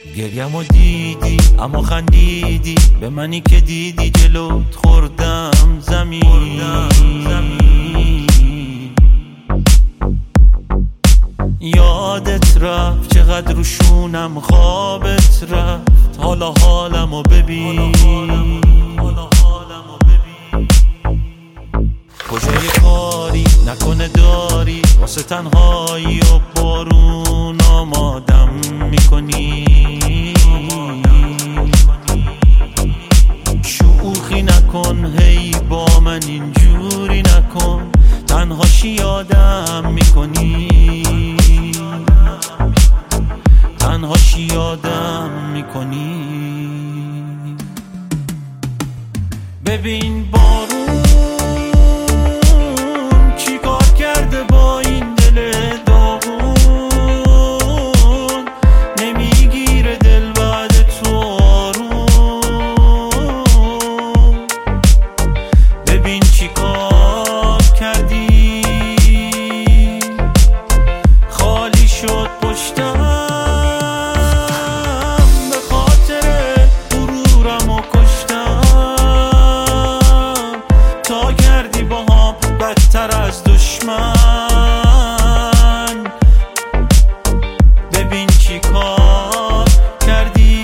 گریمو دیدی اما خندیدی به منی که دیدی جلوت خوردم زمین. یادت رفت چقدر روشونم خوابت رفت، حالا حالمو ببین. کجای کاری نکنه داری واسه تنهایی و بارون آمادم میکنی. شوخی نکن هی با من اینجوری نکن، تنهاشی یادم میکنی، تنهاشی یادم میکنی. ببین بارون چی کار کرده با این دل داغون، نمیگیره دل بعد تو آروم. ببین چی کار کردی، خالی شد پشتم به خاطر غرورم و کشتم، تا کردی با هم بدتر از دشمن. ببین چی کار کردی.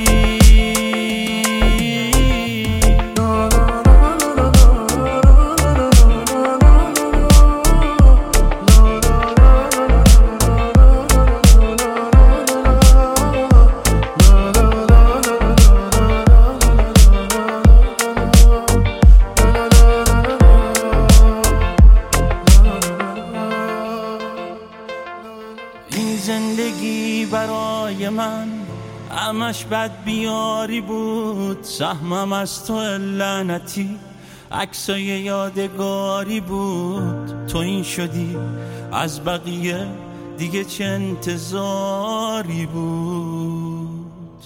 این زندگی برای من همش بد بیاری بود، سهمم از تو لعنتی عکسای یادگاری بود. تو این شدی از بقیه دیگه چه انتظاری بود.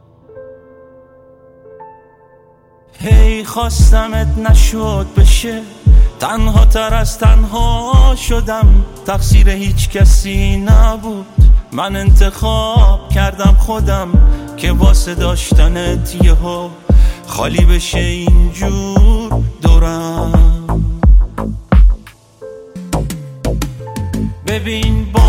هی خواستمت نشد بشه، تنها تر از تنها شدم، تقصیر هیچ کسی نبود، من انتخاب کردم خودم که واسه داشتنت یهو خالی بشه اینجور دورم. ببین